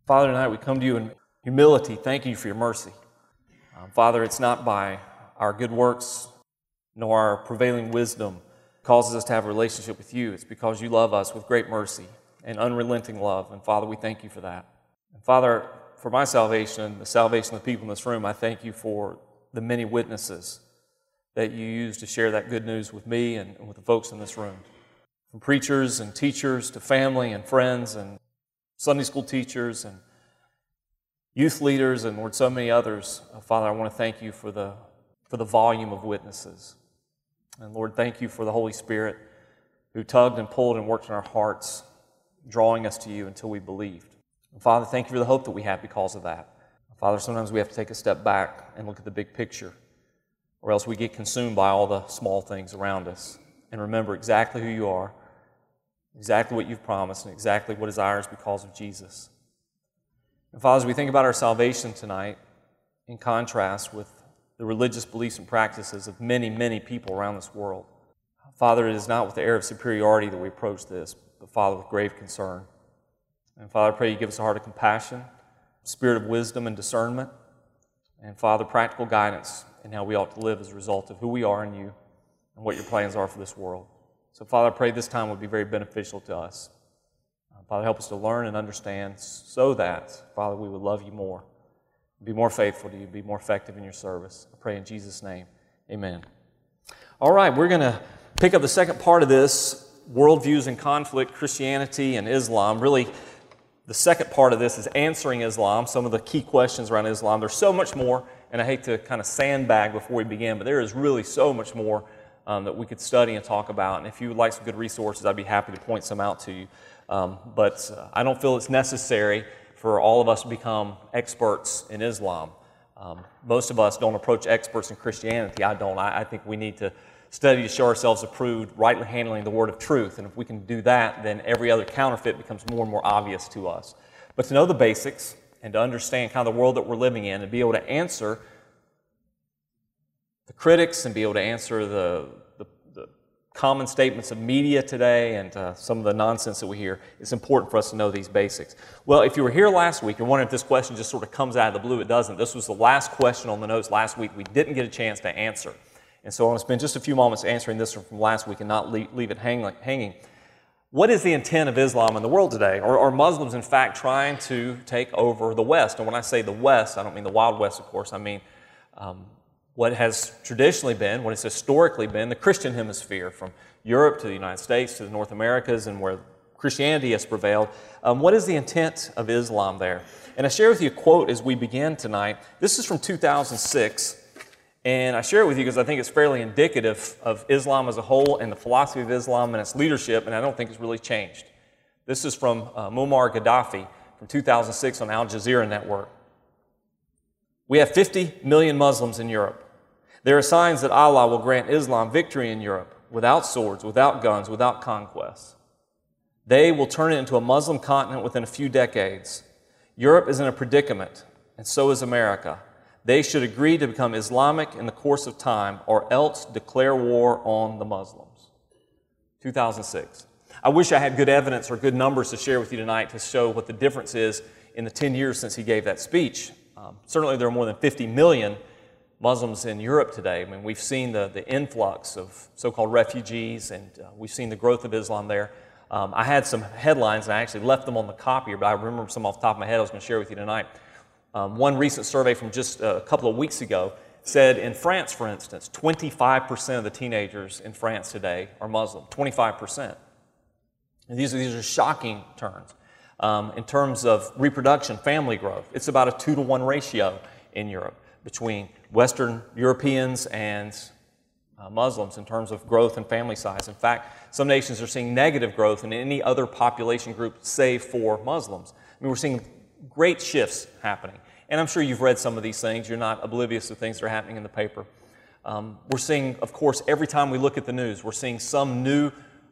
Father, tonight we come to you in humility, thanking you for your mercy. Father, it's not by our good works nor our prevailing wisdom causes us to have a relationship with you. It's because you love us with great mercy and unrelenting love. And Father, we thank you for that. And Father, for my salvation and the salvation of the people in this room, I thank you for the many witnesses that you use to share that good news with me and with the folks in this room. From preachers and teachers to family and friends and Sunday school teachers and youth leaders and Lord, so many others. Father, I want to thank you for the volume of witnesses. And Lord, thank you for the Holy Spirit who tugged and pulled and worked in our hearts, drawing us to you until we believed. And Father, thank you for the hope that we have because of that. Father, sometimes we have to take a step back and look at the big picture, or else we get consumed by all the small things around us and remember exactly who you are, exactly what you've promised, and exactly what is ours because of Jesus. And Father, as we think about our salvation tonight, in contrast with the religious beliefs and practices of many, many people around this world, Father, it is not with the air of superiority that we approach this, but Father, with grave concern. And Father, I pray you give us a heart of compassion, spirit of wisdom and discernment, and Father, practical guidance in how we ought to live as a result of who we are in you and what your plans are for this world. So, Father, I pray this time would be very beneficial to us. Father, help us to learn and understand so that, Father, we would love you more, be more faithful to you, be more effective in your service. I pray in Jesus' name, amen. All right, we're going to pick up the second part of this, worldviews in conflict, Christianity and Islam. Really, the second part of this is answering Islam, some of the key questions around Islam. There's so much more, and I hate to kind of sandbag before we begin, but there is really so much more that we could study and talk about. And if you would like some good resources, I'd be happy to point some out to you. But I don't feel it's necessary for all of us to become experts in Islam. Most of us don't approach experts in Christianity. I don't. I think we need to study to show ourselves approved, rightly handling the word of truth. And if we can do that, then every other counterfeit becomes more and more obvious to us. But to know the basics and to understand kind of the world that we're living in and be able to answer the critics and be able to answer the common statements of media today and some of the nonsense that we hear, it's important for us to know these basics. Well, if you were here last week, you're wondering if this question just sort of comes out of the blue. It doesn't. This was the last question on the notes last week we didn't get a chance to answer. And so I want to spend just a few moments answering this from last week and not leave it hanging. What is the intent of Islam in the world today? Are Muslims, in fact, trying to take over the West? And when I say the West, I don't mean the Wild West, of course. I mean what has traditionally been, what has historically been the Christian hemisphere, from Europe to the United States to the North Americas and where Christianity has prevailed. What is the intent of Islam there? And I share with you a quote as we begin tonight. This is from 2006, and I share it with you because I think it's fairly indicative of Islam as a whole and the philosophy of Islam and its leadership, and I don't think it's really changed. This is from Muammar Gaddafi from 2006 on Al Jazeera Network. We have 50 million Muslims in Europe. There are signs that Allah will grant Islam victory in Europe without swords, without guns, without conquests. They will turn it into a Muslim continent within a few decades. Europe is in a predicament, and so is America. They should agree to become Islamic in the course of time or else declare war on the Muslims. 2006. I wish I had good evidence or good numbers to share with you tonight to show what the difference is in the 10 years since he gave that speech. Certainly there are more than 50 million Muslims in Europe today. I mean, we've seen the influx of so-called refugees, and we've seen the growth of Islam there. I had some headlines, and I actually left them on the copier, but I remember some off the top of my head I was going to share with you tonight. One recent survey from just a couple of weeks ago said in France, for instance, 25% of the teenagers in France today are Muslim, 25%. And these are shocking terms. In terms of reproduction, family growth, it's about a 2-to-1 ratio in Europe between Western Europeans and Muslims in terms of growth and family size. In fact, some nations are seeing negative growth in any other population group save for Muslims. I mean, we're seeing great shifts happening. And I'm sure you've read some of these things. You're not oblivious to things that are happening in the paper. We're seeing, of course, every time we look at the news, we're seeing some new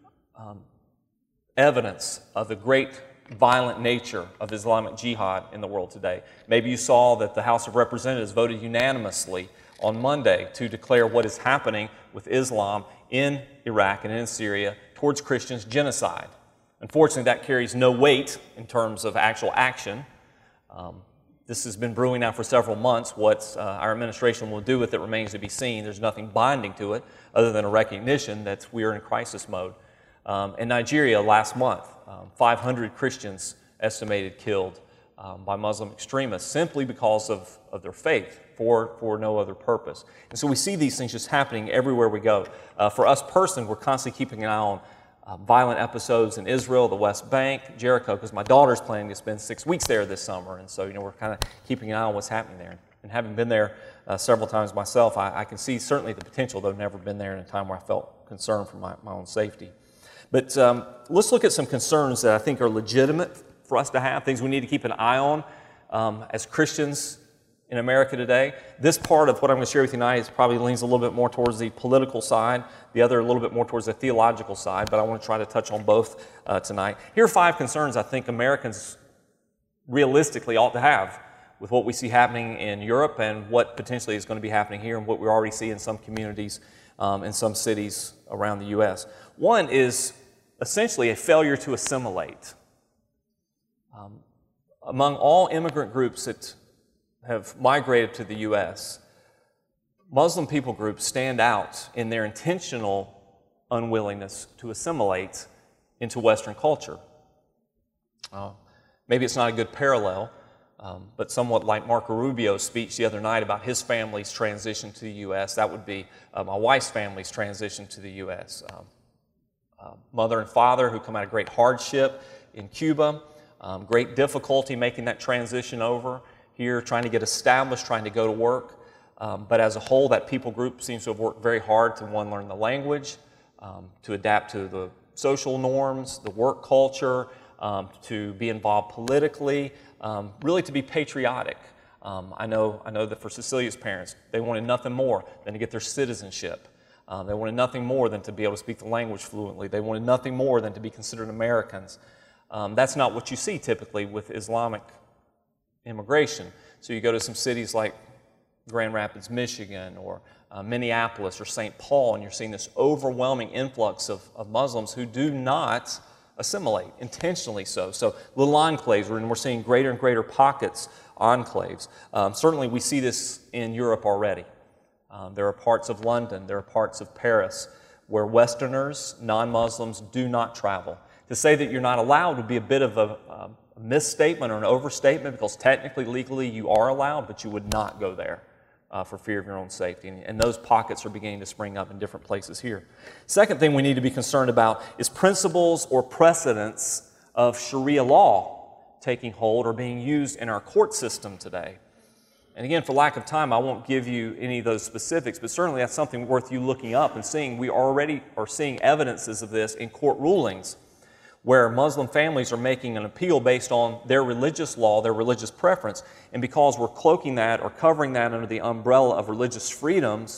evidence of the great violent nature of Islamic jihad in the world today. Maybe you saw that the House of Representatives voted unanimously on Monday to declare what is happening with Islam in Iraq and in Syria towards Christians genocide. Unfortunately, that carries no weight in terms of actual action, This has been brewing now for several months. What our administration will do with it remains to be seen. There's nothing binding to it other than a recognition that we are in crisis mode. In Nigeria last month, 500 Christians estimated killed by Muslim extremists simply because of their faith for no other purpose. And so we see these things just happening everywhere we go. For us personally, we're constantly keeping an eye on violent episodes in Israel, the West Bank, Jericho, because my daughter's planning to spend 6 weeks there this summer, and so we're kind of keeping an eye on what's happening there. And having been there several times myself, I can see certainly the potential, though I've never been there in a time where I felt concerned for my own safety. But let's look at some concerns that I think are legitimate for us to have, things we need to keep an eye on as Christians in America today. This part of what I'm going to share with you tonight probably leans a little bit more towards the political side, the other a little bit more towards the theological side, but I want to try to touch on both tonight. Here are 5 concerns I think Americans realistically ought to have with what we see happening in Europe and what potentially is going to be happening here and what we already see in some communities in some cities around the U.S. One is essentially a failure to assimilate. Among all immigrant groups that have migrated to the U.S., Muslim people groups stand out in their intentional unwillingness to assimilate into Western culture. Maybe it's not a good parallel, but somewhat like Marco Rubio's speech the other night about his family's transition to the U.S., that would be my wife's family's transition to the U.S. Mother and father who come out of great hardship in Cuba, great difficulty making that transition over here, trying to get established, trying to go to work. But as a whole, that people group seems to have worked very hard to, one, learn the language, to adapt to the social norms, the work culture, to be involved politically, really to be patriotic. I know that for Cecilia's parents, they wanted nothing more than to get their citizenship. They wanted nothing more than to be able to speak the language fluently. They wanted nothing more than to be considered Americans. That's not what you see typically with Islamic immigration. So you go to some cities like Grand Rapids, Michigan, or Minneapolis or St. Paul, and you're seeing this overwhelming influx of Muslims who do not assimilate, intentionally so. So little enclaves, and we're seeing greater and greater pockets, enclaves. Certainly we see this in Europe already. There are parts of London, there are parts of Paris where Westerners, non-Muslims, do not travel. To say that you're not allowed would be a bit of a misstatement or an overstatement, because technically, legally, you are allowed, but you would not go there for fear of your own safety. And those pockets are beginning to spring up in different places here. Second thing we need to be concerned about is principles or precedents of Sharia law taking hold or being used in our court system today. And again, for lack of time, I won't give you any of those specifics, but certainly that's something worth you looking up and seeing. We already are seeing evidences of this in court rulings, where Muslim families are making an appeal based on their religious law, their religious preference, and because we're cloaking that or covering that under the umbrella of religious freedoms,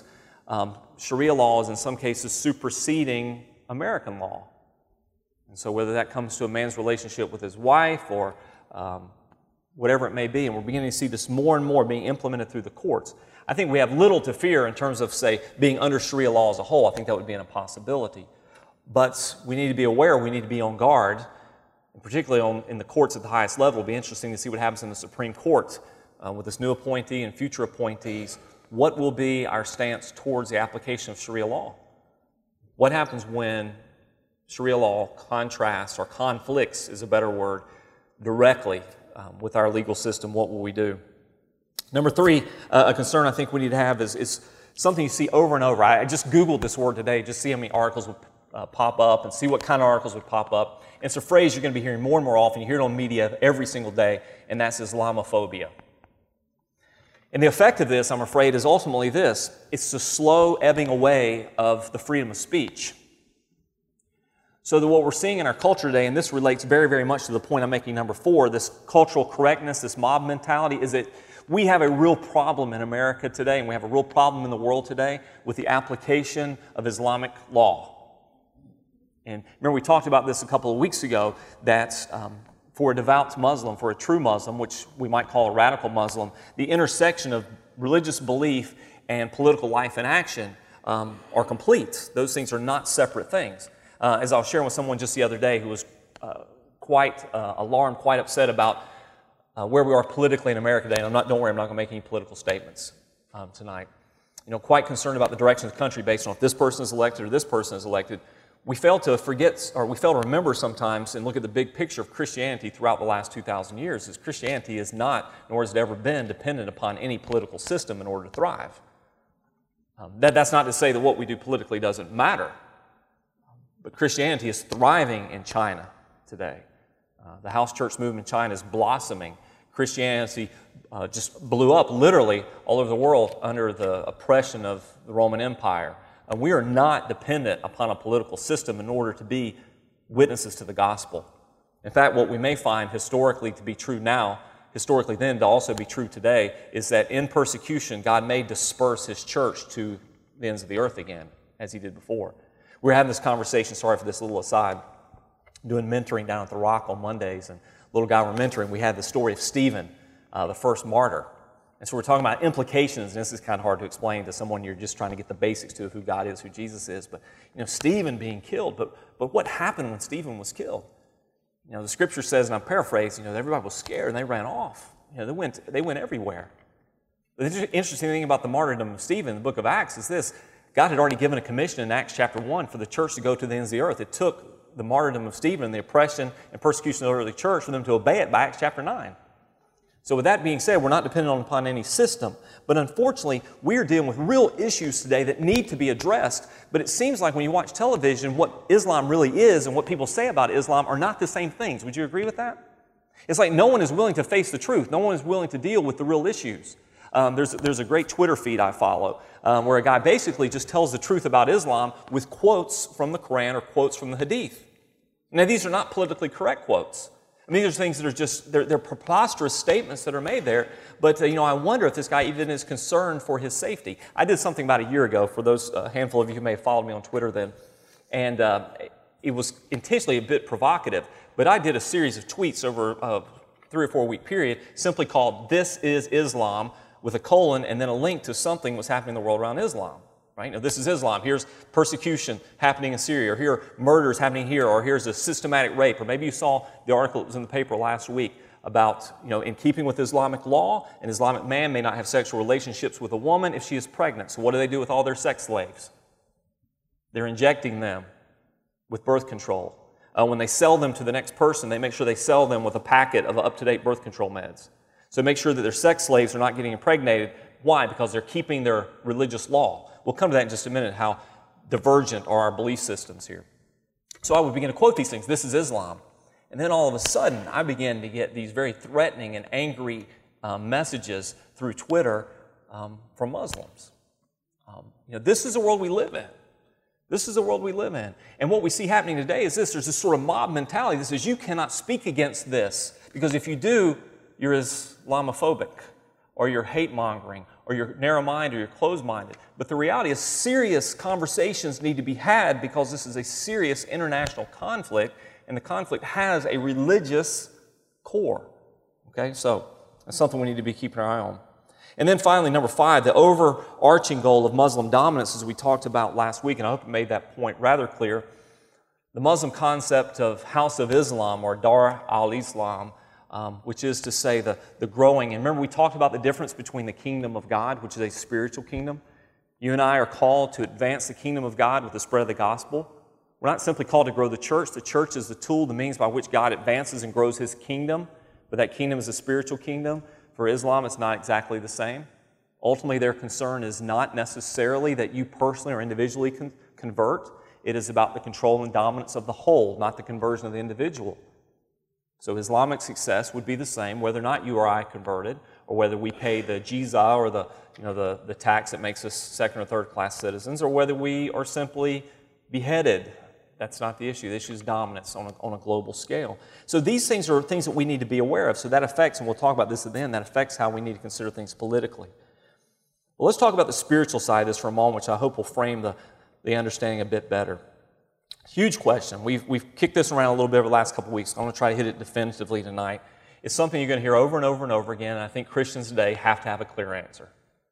Sharia law is in some cases superseding American law. And so whether that comes to a man's relationship with his wife or whatever it may be, and we're beginning to see this more and more being implemented through the courts. I think we have little to fear in terms of, say, being under Sharia law as a whole. I think that would be an impossibility. But we need to be aware, we need to be on guard, and particularly in the courts at the highest level. It'll be interesting to see what happens in the Supreme Court with this new appointee and future appointees. What will be our stance towards the application of Sharia law? What happens when Sharia law contrasts, or conflicts is a better word, directly with our legal system? What will we do? Number three, a concern I think we need to have is something you see over and over. I just Googled this word today, just see how many articles would pop up and see what kind of articles would pop up. And it's a phrase you're going to be hearing more and more often. You hear it on media every single day, and that's Islamophobia. And the effect of this, I'm afraid, is ultimately this. It's the slow ebbing away of the freedom of speech. So that what we're seeing in our culture today, and this relates very, very much to the point I'm making, number four, this cultural correctness, this mob mentality, is that we have a real problem in America today, and we have a real problem in the world today with the application of Islamic law. And remember, we talked about this a couple of weeks ago, that for a devout Muslim, for a true Muslim, which we might call a radical Muslim, the intersection of religious belief and political life and action are complete. Those things are not separate things. As I was sharing with someone just the other day who was quite alarmed, quite upset about where we are politically in America today, and don't worry, I'm not going to make any political statements tonight. Quite concerned about the direction of the country based on if this person is elected or this person is elected. We fail to forget, or we fail to remember sometimes and look at the big picture of Christianity throughout the last 2,000 years, is Christianity is not, nor has it ever been, dependent upon any political system in order to thrive. That's not to say that what we do politically doesn't matter, but Christianity is thriving in China today. The house church movement in China is blossoming. Christianity just blew up literally all over the world under the oppression of the Roman Empire. We are not dependent upon a political system in order to be witnesses to the gospel. In fact, what we may find historically to be true now, historically then to also be true today, is that in persecution, God may disperse His church to the ends of the earth again, as He did before. We were having this conversation, sorry for this little aside, doing mentoring down at the Rock on Mondays, and the little guy we're mentoring, we had the story of Stephen, the first martyr. And so we're talking about implications, and this is kind of hard to explain to someone you're just trying to get the basics to who God is, who Jesus is. But, Stephen being killed, but what happened when Stephen was killed? The Scripture says, and I'm paraphrasing, everybody was scared and they ran off. They went everywhere. The interesting thing about the martyrdom of Stephen in the book of Acts is this: God had already given a commission in Acts chapter 1 for the church to go to the ends of the earth. It took the martyrdom of Stephen, the oppression and persecution of the early church, for them to obey it by Acts chapter 9. So with that being said, we're not dependent upon any system. But unfortunately, we are dealing with real issues today that need to be addressed. But it seems like when you watch television, what Islam really is and what people say about Islam are not the same things. Would you agree with that? It's like no one is willing to face the truth. No one is willing to deal with the real issues. There's a great Twitter feed I follow where a guy basically just tells the truth about Islam with quotes from the Quran or quotes from the Hadith. Now, these are not politically correct quotes. These are things that are just, they're preposterous statements that are made there. But, I wonder if this guy even is concerned for his safety. I did something about a year ago, for those handful of you who may have followed me on Twitter then, and it was intentionally a bit provocative. But I did a series of tweets over a 3 or 4 week period simply called "This is Islam," with a colon and then a link to something that was happening in the world around Islam. Right? Now, this is Islam. Here's persecution happening in Syria, or here are murders happening here, or here's a systematic rape. Or maybe you saw the article that was in the paper last week about, in keeping with Islamic law, an Islamic man may not have sexual relationships with a woman if she is pregnant. So what do they do with all their sex slaves? They're injecting them with birth control. When they sell them to the next person, they make sure they sell them with a packet of up-to-date birth control meds. So make sure that their sex slaves are not getting impregnated. Why? Because they're keeping their religious law. We'll come to that in just a minute, how divergent are our belief systems here. So I would begin to quote these things. This is Islam. And then all of a sudden, I began to get these very threatening and angry messages through Twitter from Muslims. This is the world we live in. This is the world we live in. And what we see happening today is this. There's this sort of mob mentality that says you cannot speak against this, because if you do, you're Islamophobic, or you're hate-mongering, or you're narrow-minded, or you're closed-minded. But the reality is serious conversations need to be had, because this is a serious international conflict, and the conflict has a religious core. Okay, so that's something we need to be keeping our eye on. And then finally, number 5, the overarching goal of Muslim dominance, as we talked about last week, and I hope I made that point rather clear, the Muslim concept of House of Islam, or Dar al-Islam, which is to say the growing. And remember, we talked about the difference between the kingdom of God, which is a spiritual kingdom. You and I are called to advance the kingdom of God with the spread of the gospel. We're not simply called to grow the church. The church is the tool, the means by which God advances and grows His kingdom. But that kingdom is a spiritual kingdom. For Islam, it's not exactly the same. Ultimately, their concern is not necessarily that you personally or individually convert. It is about the control and dominance of the whole, not the conversion of the individual. So Islamic success would be the same whether or not you or I converted, or whether we pay the jizya, or the tax that makes us second or third class citizens, or whether we are simply beheaded. That's not the issue. The issue is dominance on a global scale. So these things are things that we need to be aware of. So that affects, and we'll talk about this at the end, that affects how we need to consider things politically. Well, let's talk about the spiritual side of this for a moment, which I hope will frame the understanding a bit better. Huge question. We've kicked this around a little bit over the last couple of weeks. I'm going to try to hit it definitively tonight. It's something you're going to hear over and over and over again, and I think Christians today have to have a clear answer.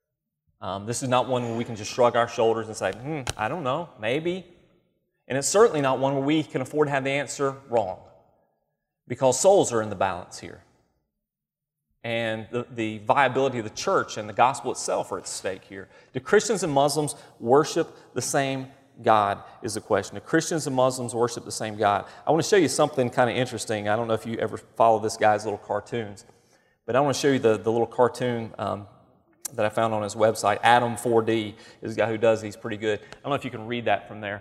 This is not one where we can just shrug our shoulders and say, I don't know, maybe. And it's certainly not one where we can afford to have the answer wrong, because souls are in the balance here. and the viability of the church and the gospel itself are at stake here. Do Christians and Muslims worship the same God is the question. Do Christians and Muslims worship the same God? I want to show you something kind of interesting. I don't know if you ever follow this guy's little cartoons, but I want to show you the little cartoon that I found on his website. Adam 4D is the guy who does these pretty good. I don't know if you can read that from there.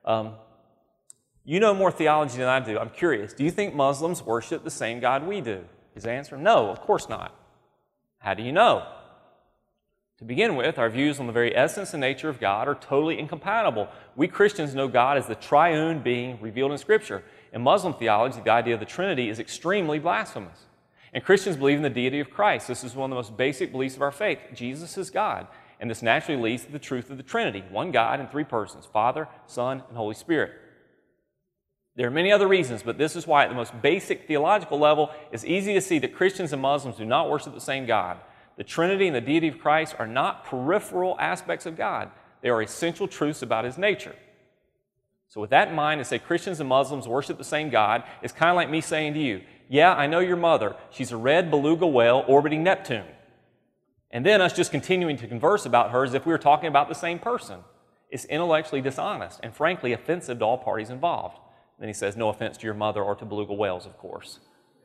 You know more theology than I do. I'm curious. Do you think Muslims worship the same God we do? His answer, no, of course not. How do you know? To begin with, our views on the very essence and nature of God are totally incompatible. We Christians know God as the triune being revealed in Scripture. In Muslim theology, the idea of the Trinity is extremely blasphemous. And Christians believe in the deity of Christ. This is one of the most basic beliefs of our faith. Jesus is God. And this naturally leads to the truth of the Trinity, one God in three persons, Father, Son, and Holy Spirit. There are many other reasons, but this is why at the most basic theological level, it's easy to see that Christians and Muslims do not worship the same God. The Trinity and the deity of Christ are not peripheral aspects of God. They are essential truths about His nature. So with that in mind, to say Christians and Muslims worship the same God is kind of like me saying to you, yeah, I know your mother. She's a red beluga whale orbiting Neptune. And then us just continuing to converse about her as if we were talking about the same person. It's intellectually dishonest and frankly offensive to all parties involved. Then he says, no offense to your mother or to beluga whales, of course.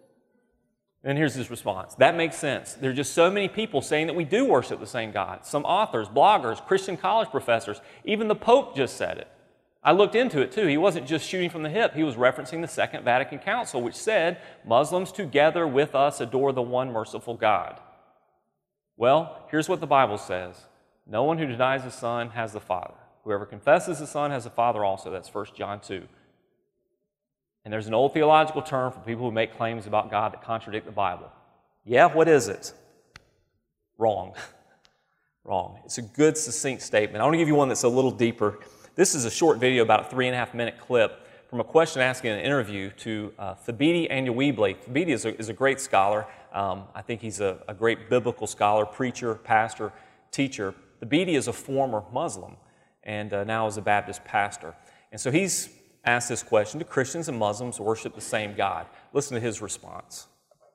And here's his response. That makes sense. There are just so many people saying that we do worship the same God. Some authors, bloggers, Christian college professors, even the Pope just said it. I looked into it too. He wasn't just shooting from the hip. He was referencing the Second Vatican Council, which said, Muslims together with us adore the one merciful God. Well, here's what the Bible says. No one who denies the Son has the Father. Whoever confesses the Son has the Father also. That's 1 John 2. And there's an old theological term for people who make claims about God that contradict the Bible. Yeah, what is it? Wrong. Wrong. It's a good, succinct statement. I want to give you one that's a little deeper. This is a short video, about a 3.5-minute clip from a question asked in an interview to Thabiti Anyawibli. Thabiti is a great scholar. I think he's a great biblical scholar, preacher, pastor, teacher. Thabiti is a former Muslim and now is a Baptist pastor. And so he's asked this question, do Christians and Muslims worship the same God? Listen to his response.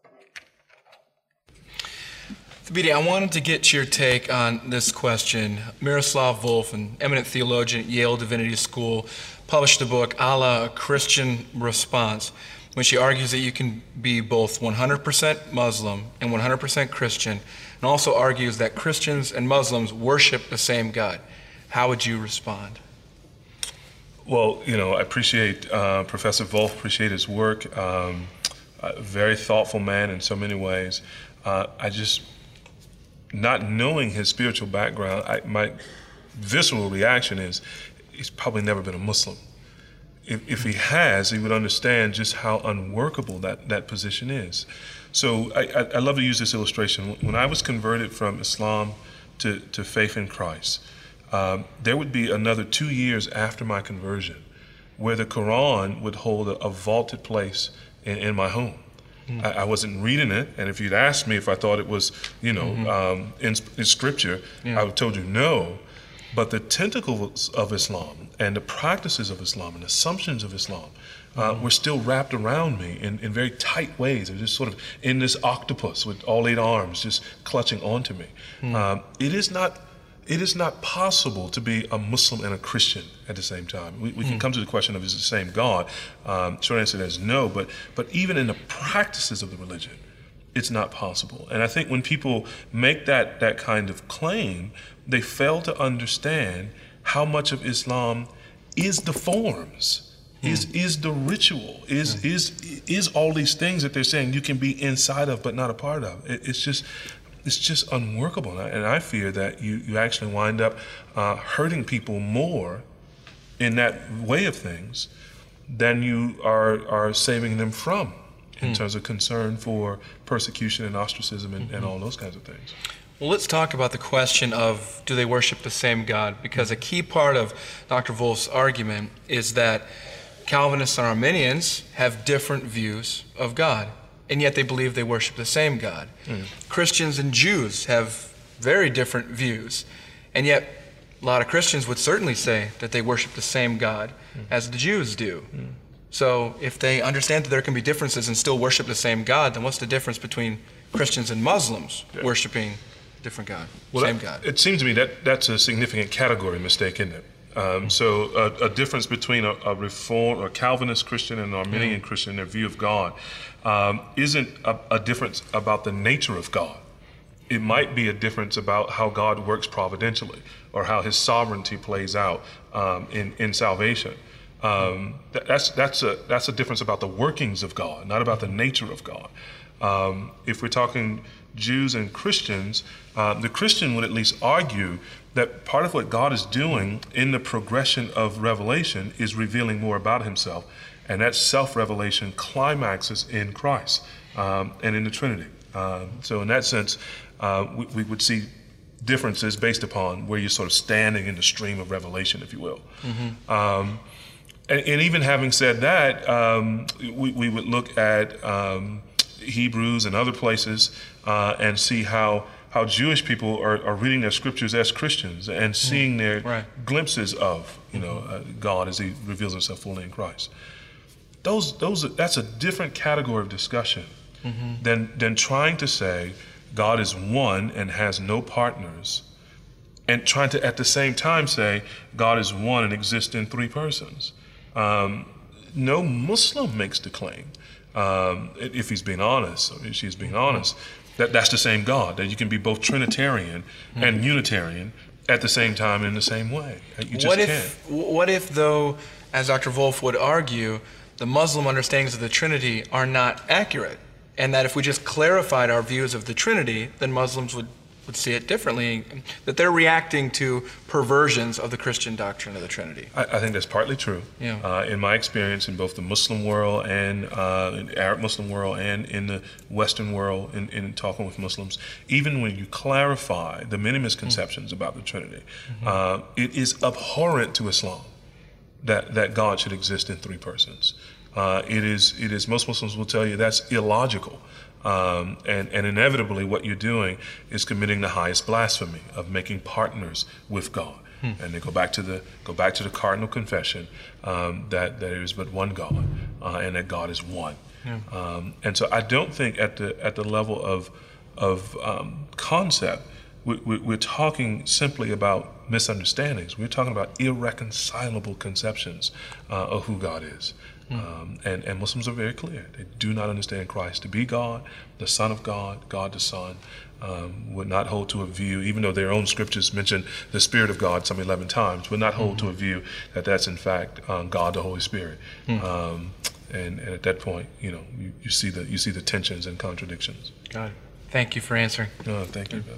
Thabiti, I wanted to get your take on this question. Miroslav Volf, an eminent theologian at Yale Divinity School, published a book, Allah, A Christian Response, when she argues that you can be both 100% Muslim and 100% Christian, and also argues that Christians and Muslims worship the same God. How would you respond? Well, I appreciate Professor Volf, appreciate his work. A very thoughtful man in so many ways. Not knowing his spiritual background, my visceral reaction is he's probably never been a Muslim. If he has, he would understand just how unworkable that position is. So I love to use this illustration. When I was converted from Islam to faith in Christ, there would be another 2 years after my conversion where the Quran would hold a vaulted place in my home. I wasn't reading it, and if you'd asked me if I thought it was, in Scripture, I would have told you no. But the tentacles of Islam and the practices of Islam and assumptions of Islam were still wrapped around me in very tight ways. They're just sort of in this octopus with all 8 arms just clutching onto me. It is not possible to be a Muslim and a Christian at the same time. We can come to the question of is it the same God? Short answer is no, but even in the practices of the religion, it's not possible. And I think when people make that kind of claim, they fail to understand how much of Islam is the forms, is the ritual, is all these things that they're saying you can be inside of but not a part of. It's just unworkable, and I fear that you actually wind up hurting people more in that way of things than you are saving them from in terms of concern for persecution and ostracism and all those kinds of things. Well, let's talk about the question of do they worship the same God, because a key part of Dr. Volf's argument is that Calvinists and Arminians have different views of God, and yet they believe they worship the same God. Christians and Jews have very different views, and yet a lot of Christians would certainly say that they worship the same God as the Jews do. So if they understand that there can be differences and still worship the same God, then what's the difference between Christians and Muslims worshiping a different God, same God? It seems to me that that's a significant category mistake, isn't it? So a difference between a Reform or Calvinist Christian and an Arminian Christian, their view of God, isn't a difference about the nature of God. It might be a difference about how God works providentially or how his sovereignty plays out in salvation. That's a difference about the workings of God, not about the nature of God. If we're talking Jews and Christians, the Christian would at least argue that part of what God is doing in the progression of revelation is revealing more about himself, and that self-revelation climaxes in Christ and in the Trinity. So in that sense, we would see differences based upon where you're sort of standing in the stream of revelation, if you will. Mm-hmm. And even having said that, we would look at Hebrews and other places and see how Jewish people are reading their scriptures as Christians and seeing their glimpses of God as he reveals himself fully in Christ. That's a different category of discussion than trying to say God is one and has no partners, and trying to at the same time say God is one and exists in three persons. No Muslim makes the claim, if he's being honest, or if she's being honest, that's the same God, that you can be both Trinitarian and Unitarian at the same time in the same way. You just can't. What if, though, as Dr. Wolf would argue, the Muslim understandings of the Trinity are not accurate, and that if we just clarified our views of the Trinity, then Muslims would see it differently, that they're reacting to perversions of the Christian doctrine of the Trinity? I think that's partly true. Yeah. In my experience in both the Muslim world and in the Arab Muslim world and in the Western world, in talking with Muslims, even when you clarify the many misconceptions about the Trinity, it is abhorrent to Islam that God should exist in three persons. It is. Most Muslims will tell you that's illogical. And inevitably what you're doing is committing the highest blasphemy of making partners with God. And they go back to the cardinal confession that there is but one God and that God is one. And so I don't think at the level of concept we're talking simply about misunderstandings. We're talking about irreconcilable conceptions of who God is. And Muslims are very clear. They do not understand Christ to be God, the Son of God, God the Son, would not hold to a view, even though their own scriptures mention the Spirit of God some 11 times, would not hold to a view that that's in fact God the Holy Spirit. And at that point, you see the tensions and contradictions. Got it. Thank you for answering. Thank you, brother.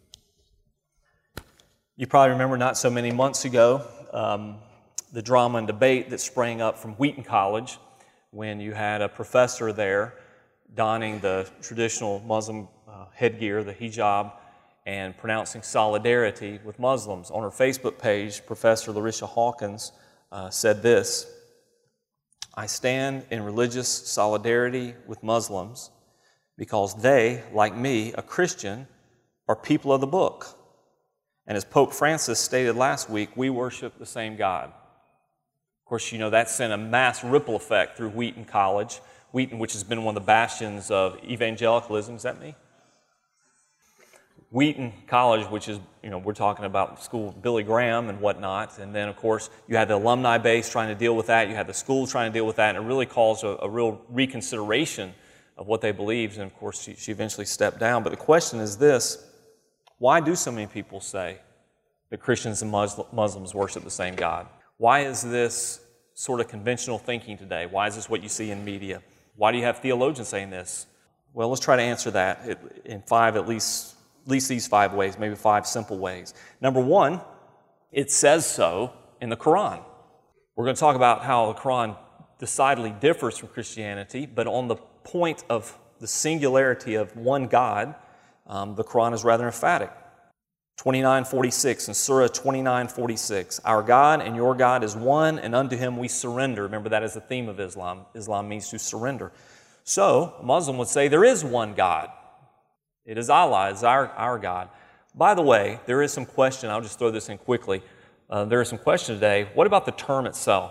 You probably remember not so many months ago, the drama and debate that sprang up from Wheaton College when you had a professor there donning the traditional Muslim headgear, the hijab, and pronouncing solidarity with Muslims. On her Facebook page, Professor Larisha Hawkins said this: "I stand in religious solidarity with Muslims because they, like me, a Christian, are people of the book. And as Pope Francis stated last week, we worship the same God." Of course, that sent a mass ripple effect through Wheaton College. Wheaton, which has been one of the bastions of evangelicalism. Is that me? Wheaton College, which is, we're talking about the school of Billy Graham and whatnot. And then, of course, you had the alumni base trying to deal with that. You had the school trying to deal with that. And it really caused a real reconsideration of what they believed. And, of course, she eventually stepped down. But the question is this: why do so many people say that Christians and Muslims worship the same God? Why is this sort of conventional thinking today? Why is this what you see in media? Why do you have theologians saying this? Well, let's try to answer that in at least these 5 ways, maybe 5 simple ways. Number one, it says so in the Quran. We're going to talk about how the Quran decidedly differs from Christianity, but on the point of the singularity of one God, the Quran is rather emphatic. 29:46 in Surah 29:46, "Our God and your God is one, and unto him we surrender." Remember, that is the theme of Islam. Islam means to surrender. So, a Muslim would say there is one God. It is Allah, it's our God. By the way, there is some question, I'll just throw this in quickly. There is some question today. What about the term itself,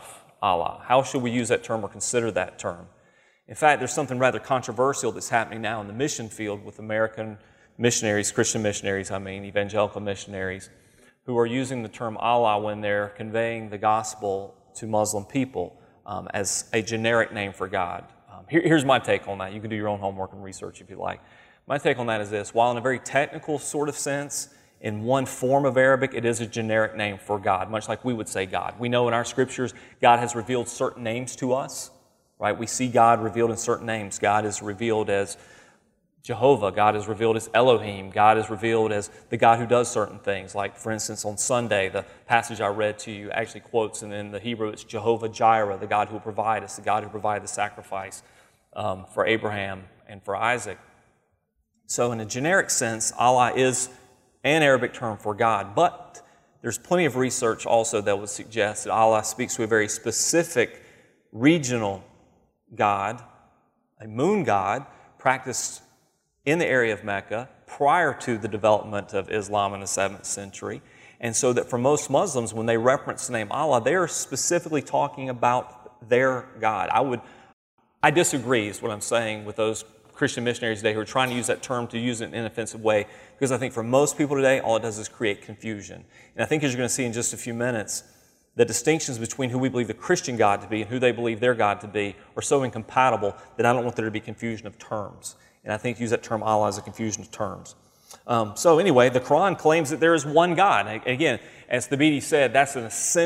Allah? How should we use that term or consider that term? In fact, there's something rather controversial that's happening now in the mission field with American missionaries, Christian missionaries, evangelical missionaries, who are using the term Allah when they're conveying the gospel to Muslim people as a generic name for God. Here's my take on that. You can do your own homework and research if you like. My take on that is this. While in a very technical sort of sense, in one form of Arabic, it is a generic name for God, much like we would say God. We know in our scriptures, God has revealed certain names to us, right? We see God revealed in certain names. God is revealed as Jehovah. God is revealed as Elohim. God is revealed as the God who does certain things. Like, for instance, on Sunday, the passage I read to you actually quotes, and in the Hebrew, it's Jehovah Jireh, the God who will provide us, the God who provided the sacrifice for Abraham and for Isaac. So in a generic sense, Allah is an Arabic term for God, but there's plenty of research also that would suggest that Allah speaks to a very specific regional God, a moon god, practiced in the area of Mecca prior to the development of Islam in the 7th century. And so that for most Muslims, when they reference the name Allah, they are specifically talking about their God. I disagree is what I'm saying with those Christian missionaries today who are trying to use that term to use it in an inoffensive way, because I think for most people today, all it does is create confusion. And I think as you're going to see in just a few minutes, the distinctions between who we believe the Christian God to be and who they believe their God to be are so incompatible that I don't want there to be confusion of terms. And I think use that term Allah as a confusion of terms. So anyway, the Quran claims that there is one God. Again, as Thabiti said, that's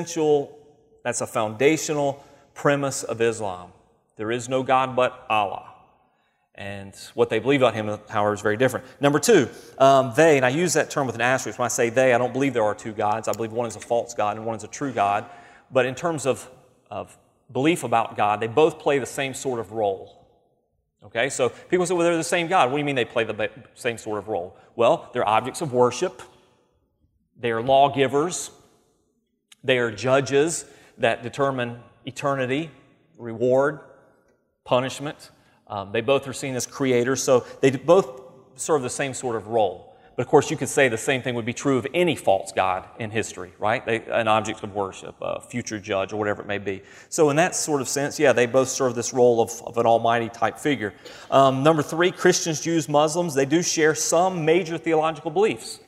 a foundational premise of Islam. There is no God but Allah. And what they believe about Him, however, is very different. Number two, they, and I use that term with an asterisk. When I say they, I don't believe there are two gods. I believe one is a false God and one is a true God. But in terms of belief about God, they both play the same sort of role. Okay, so people say, well, they're the same God. What do you mean they play the same sort of role? Well, they're objects of worship. They are lawgivers. They are judges that determine eternity, reward, punishment. They both are seen as creators, so they both serve the same sort of role. But of course, you could say the same thing would be true of any false god in history, right? An object of worship, a future judge, or whatever it may be. So in that sort of sense, yeah, they both serve this role of an almighty type figure. Number three, Christians, Jews, Muslims, they do share some major theological beliefs.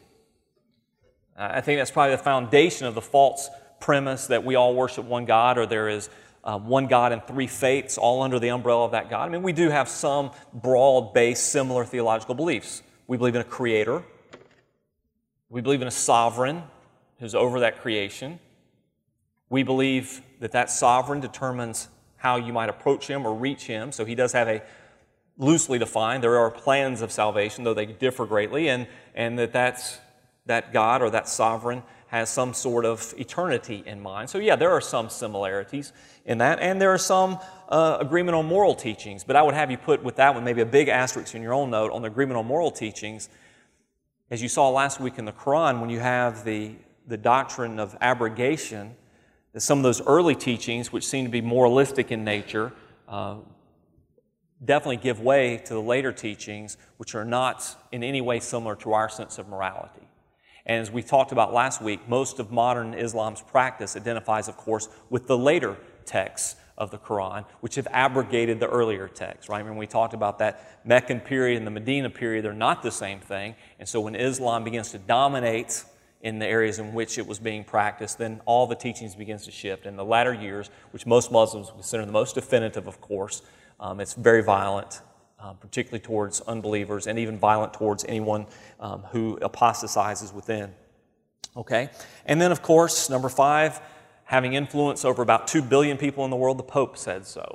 I think that's probably the foundation of the false premise that we all worship one God, or there is one God and three faiths, all under the umbrella of that God. I mean, we do have some broad-based, similar theological beliefs. We believe in a creator. We believe in a sovereign who's over that creation. We believe that that sovereign determines how you might approach Him or reach Him. So He does have a loosely defined, there are plans of salvation, though they differ greatly, and that God or that sovereign has some sort of eternity in mind. So yeah, there are some similarities in that, and there are some agreement on moral teachings. But I would have you put with that one maybe a big asterisk in your own note on the agreement on moral teachings. As you saw last week in the Quran, when you have the doctrine of abrogation, that some of those early teachings, which seem to be moralistic in nature, definitely give way to the later teachings, which are not in any way similar to our sense of morality. And as we talked about last week, most of modern Islam's practice identifies, of course, with the later texts of the Quran, which have abrogated the earlier texts, right? When we talked about that Meccan period and the Medina period, they're not the same thing. And so when Islam begins to dominate in the areas in which it was being practiced, then all the teachings begins to shift. In the latter years, which most Muslims consider the most definitive, of course, it's very violent, particularly towards unbelievers, and even violent towards anyone who apostatizes within. Okay? And then, of course, number 5, having influence over about 2 billion people in the world, the Pope said so.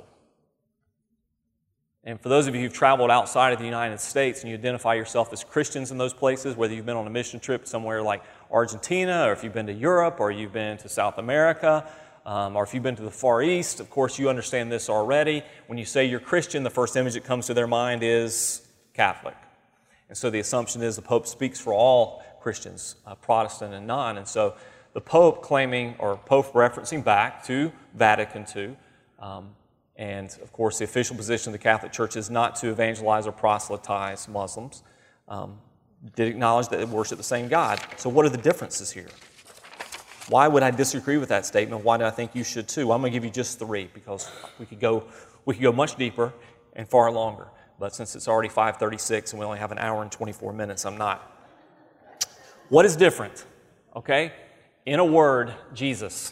And for those of you who've traveled outside of the United States and you identify yourself as Christians in those places, whether you've been on a mission trip somewhere like Argentina, or if you've been to Europe, or you've been to South America, or if you've been to the Far East, of course you understand this already. When you say you're Christian, the first image that comes to their mind is Catholic. And so the assumption is the Pope speaks for all Christians, Protestant and non. And so the Pope claiming, or Pope referencing back to Vatican II, and of course the official position of the Catholic Church is not to evangelize or proselytize Muslims, did acknowledge that they worship the same God. So what are the differences here? Why would I disagree with that statement? Why do I think you should too? Well, I'm going to give you just 3 because we could go much deeper and far longer. But since it's already 5:36 and we only have an hour and 24 minutes, I'm not. What is different? Okay? In a word, Jesus.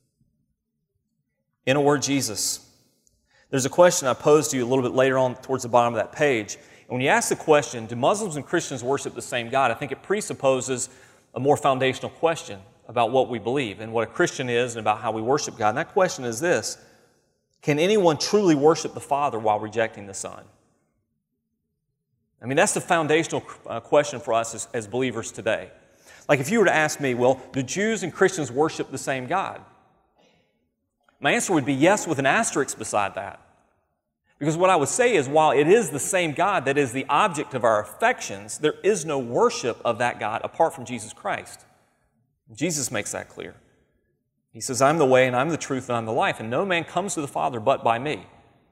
In a word, Jesus. There's a question I posed to you a little bit later on towards the bottom of that page. And when you ask the question, do Muslims and Christians worship the same God? I think it presupposes a more foundational question about what we believe and what a Christian is and about how we worship God. And that question is this: can anyone truly worship the Father while rejecting the Son? I mean, that's the foundational question for us as believers today. Like if you were to ask me, well, do Jews and Christians worship the same God? My answer would be yes, with an asterisk beside that. Because what I would say is, while it is the same God that is the object of our affections, there is no worship of that God apart from Jesus Christ. Jesus makes that clear. He says, I'm the way and I'm the truth and I'm the life, and no man comes to the Father but by me.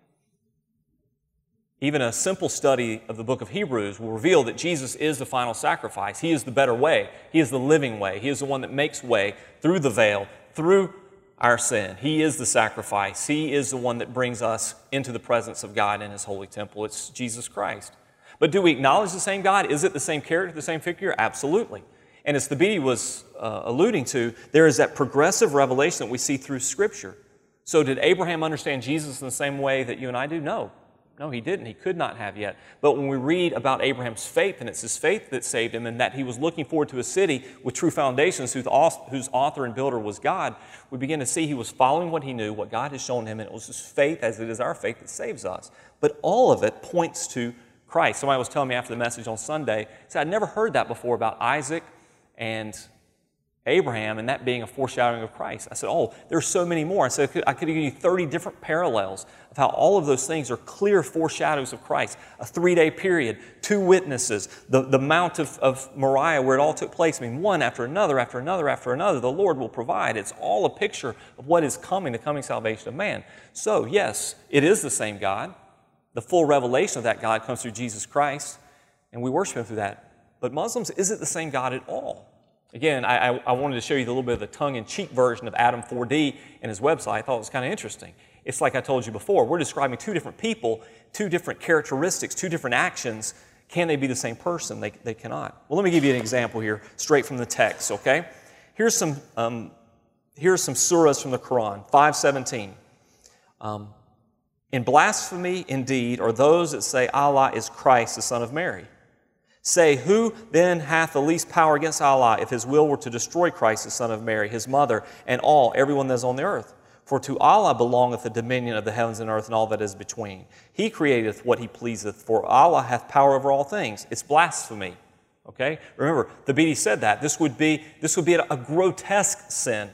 Even a simple study of the book of Hebrews will reveal that Jesus is the final sacrifice. He is the better way. He is the living way. He is the one that makes way through the veil, through our sin. He is the sacrifice. He is the one that brings us into the presence of God in His holy temple. It's Jesus Christ. But do we acknowledge the same God? Is it the same character, the same figure? Absolutely. And as Thabiti was alluding to, there is that progressive revelation that we see through Scripture. So did Abraham understand Jesus in the same way that you and I do? No. No, he didn't. He could not have yet. But when we read about Abraham's faith, and it's his faith that saved him, and that he was looking forward to a city with true foundations whose author and builder was God, we begin to see he was following what he knew, what God has shown him, and it was his faith, as it is our faith, that saves us. But all of it points to Christ. Somebody was telling me after the message on Sunday, said, I'd never heard that before about Isaac and Abraham, and that being a foreshadowing of Christ. I said, there's so many more. I said, I could give you 30 different parallels of how all of those things are clear foreshadows of Christ. A 3-day period, 2 witnesses, the Mount of Moriah where it all took place. I mean, one after another, after another, after another, the Lord will provide. It's all a picture of what is coming, the coming salvation of man. So, yes, it is the same God. The full revelation of that God comes through Jesus Christ, and we worship Him through that. But Muslims, is it the same God at all? Again, I wanted to show you a little bit of the tongue-in-cheek version of Adam 4D in his website. I thought it was kind of interesting. It's like I told you before. We're describing 2 different people, 2 different characteristics, 2 different actions. Can they be the same person? They cannot. Well, let me give you an example here, straight from the text, okay? Here's some surahs from the Quran, 5:17. In blasphemy, indeed, are those that say Allah is Christ, the Son of Mary. Say, who then hath the least power against Allah if His will were to destroy Christ, the Son of Mary, His mother, and everyone that is on the earth? For to Allah belongeth the dominion of the heavens and earth and all that is between. He createth what He pleaseth, for Allah hath power over all things. It's blasphemy. Okay? Remember, Thabiti said that. This would be a grotesque sin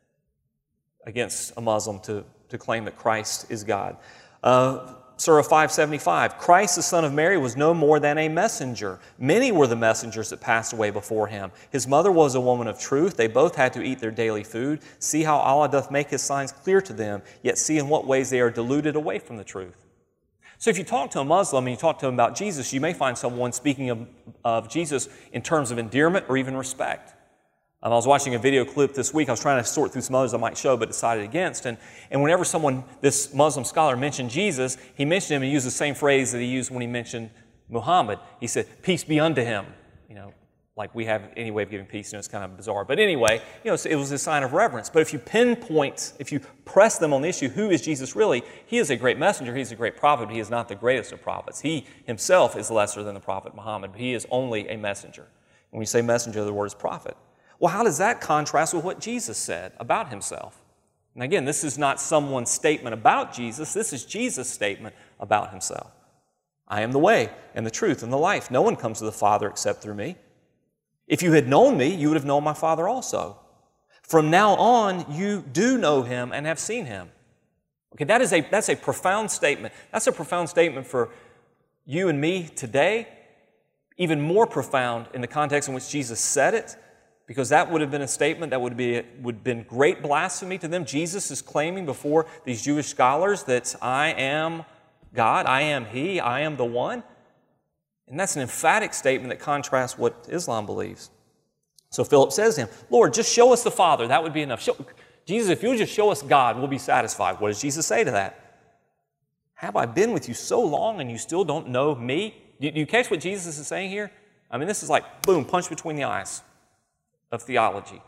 against a Muslim to claim that Christ is God. Surah 5:75, Christ the Son of Mary was no more than a messenger. Many were the messengers that passed away before Him. His mother was a woman of truth. They both had to eat their daily food. See how Allah doth make His signs clear to them, yet see in what ways they are deluded away from the truth. So if you talk to a Muslim and you talk to him about Jesus, you may find someone speaking of Jesus in terms of endearment or even respect. I was watching a video clip this week. I was trying to sort through some others I might show, but decided against. And whenever this Muslim scholar mentioned Jesus, he mentioned him and used the same phrase that he used when he mentioned Muhammad. He said, peace be unto him. Like we have any way of giving peace, it's kind of bizarre. But anyway, it was a sign of reverence. But if you press them on the issue, who is Jesus really? He is a great messenger. He's a great prophet, but He is not the greatest of prophets. He Himself is lesser than the prophet Muhammad, but He is only a messenger. When we say messenger, the word is prophet. Well, how does that contrast with what Jesus said about Himself? And again, this is not someone's statement about Jesus. This is Jesus' statement about Himself. I am the way and the truth and the life. No one comes to the Father except through me. If you had known me, you would have known my Father also. From now on, you do know Him and have seen Him. Okay, that's a profound statement. That's a profound statement for you and me today. Even more profound in the context in which Jesus said it, because that would have been a statement that would have been great blasphemy to them. Jesus is claiming before these Jewish scholars that I am God, I am He, I am the one. And that's an emphatic statement that contrasts what Islam believes. So Philip says to him, Lord, just show us the Father. That would be enough. Jesus, if you'll just show us God, we'll be satisfied. What does Jesus say to that? Have I been with you so long and you still don't know me? Do you catch what Jesus is saying here? I mean, this is like, boom, punch between the eyes of theology.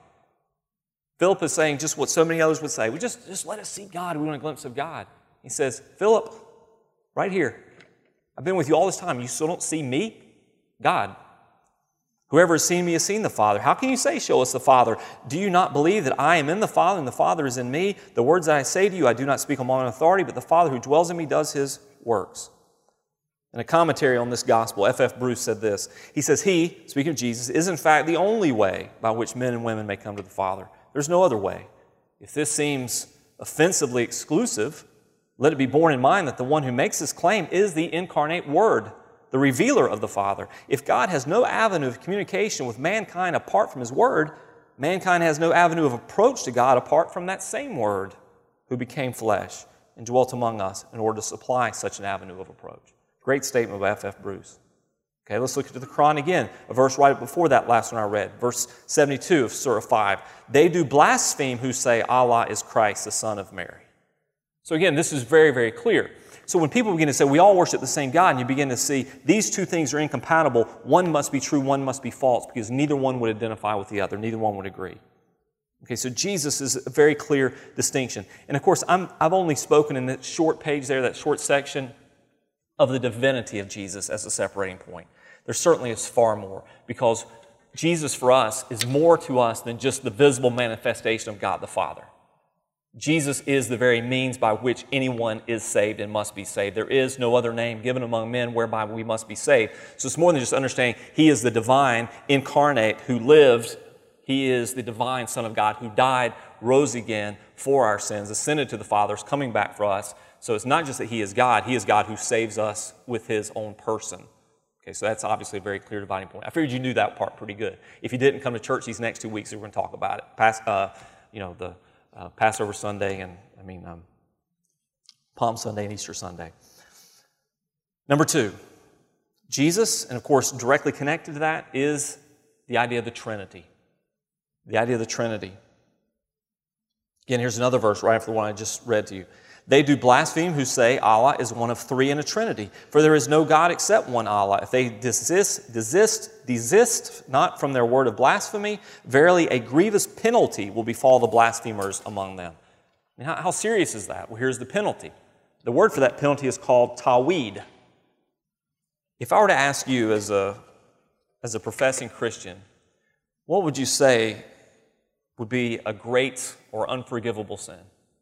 Philip is saying just what so many others would say. We just let us see God. We want a glimpse of God. He says, Philip, right here, I've been with you all this time. You still don't see me? God. Whoever has seen me has seen the Father. How can you say, show us the Father? Do you not believe that I am in the Father and the Father is in me? The words that I say to you, I do not speak on my own authority, but the Father who dwells in me does His works. In a commentary on this gospel, F.F. Bruce said this. He says, He, speaking of Jesus, is in fact the only way by which men and women may come to the Father. There's no other way. If this seems offensively exclusive, let it be borne in mind that the one who makes this claim is the incarnate Word, the revealer of the Father. If God has no avenue of communication with mankind apart from His Word, mankind has no avenue of approach to God apart from that same Word who became flesh and dwelt among us in order to supply such an avenue of approach. Great statement by F.F. Bruce. Okay, let's look at the Quran again, a verse right before that last one I read, verse 72 of Surah 5. They do blaspheme who say Allah is Christ, the Son of Mary. So again, this is very, very clear. So when people begin to say, we all worship the same God, and you begin to see these two things are incompatible, one must be true, one must be false, because neither one would identify with the other, neither one would agree. Okay, so Jesus is a very clear distinction. And of course, I've only spoken in that short page there, that short section, of the divinity of Jesus as a separating point. There certainly is far more, because Jesus for us is more to us than just the visible manifestation of God the Father. Jesus is the very means by which anyone is saved and must be saved. There is no other name given among men whereby we must be saved. So it's more than just understanding He is the divine incarnate who lived. He is the divine Son of God who died, rose again for our sins, ascended to the Father, is coming back for us. So it's not just that He is God who saves us with His own person. Okay, so that's obviously a very clear dividing point. I figured you knew that part pretty good. If you didn't come to church these next 2 weeks, we're going to talk about it. Passover Sunday and, Palm Sunday and Easter Sunday. Number 2, Jesus, and of course directly connected to that, is the idea of the Trinity. The idea of the Trinity. Again, here's another verse right after the one I just read to you. They do blaspheme who say Allah is one of three in a Trinity, for there is no God except one Allah. If they desist not from their word of blasphemy, verily a grievous penalty will befall the blasphemers among them. I mean, how serious is that? Well, here's the penalty. The word for that penalty is called ta'weed. If I were to ask you as a professing Christian, what would you say would be a great or unforgivable sin?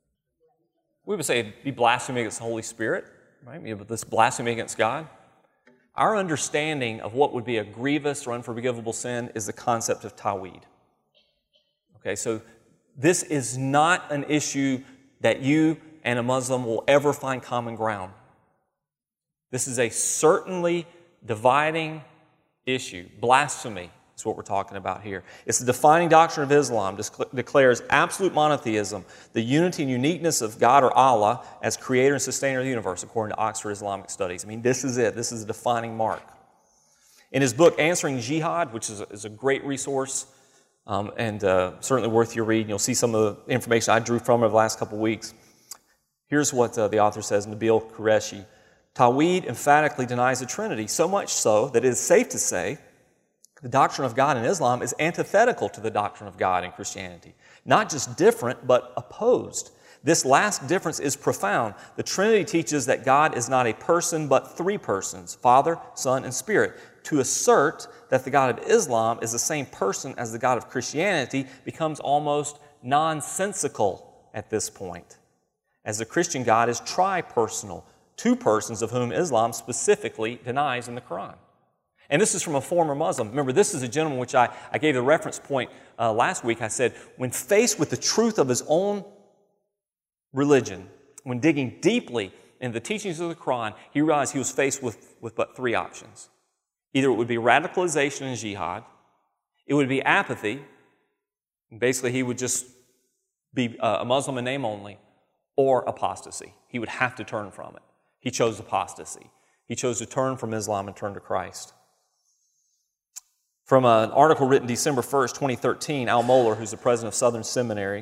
We would say it'd be blasphemy against the Holy Spirit, right? This blasphemy against God. Our understanding of what would be a grievous or unforgivable sin is the concept of ta'weed. Okay, so this is not an issue that you and a Muslim will ever find common ground. This is a certainly dividing issue. Blasphemy is what we're talking about here. It's the defining doctrine of Islam. Declares absolute monotheism, the unity and uniqueness of God or Allah as creator and sustainer of the universe, according to Oxford Islamic Studies. I mean, this is it. This is a defining mark. In his book, Answering Jihad, which is a great resource and certainly worth your read, and you'll see some of the information I drew from it over the last couple of weeks. Here's what the author says, Nabil Qureshi. Ta'weed emphatically denies the Trinity, so much so that it is safe to say the doctrine of God in Islam is antithetical to the doctrine of God in Christianity. Not just different, but opposed. This last difference is profound. The Trinity teaches that God is not a person, but three persons, Father, Son, and Spirit. To assert that the God of Islam is the same person as the God of Christianity becomes almost nonsensical at this point, as the Christian God is tri-personal, two persons of whom Islam specifically denies in the Quran. And this is from a former Muslim. Remember, this is a gentleman which I gave the reference point last week. I said, when faced with the truth of his own religion, when digging deeply into the teachings of the Quran, he realized he was faced with but three options. Either it would be radicalization and jihad, it would be apathy, and basically he would just be a Muslim in name only, or apostasy. He would have to turn from it. He chose apostasy. He chose to turn from Islam and turn to Christ. From an article written December 1st, 2013, Al Mohler, who's the president of Southern Seminary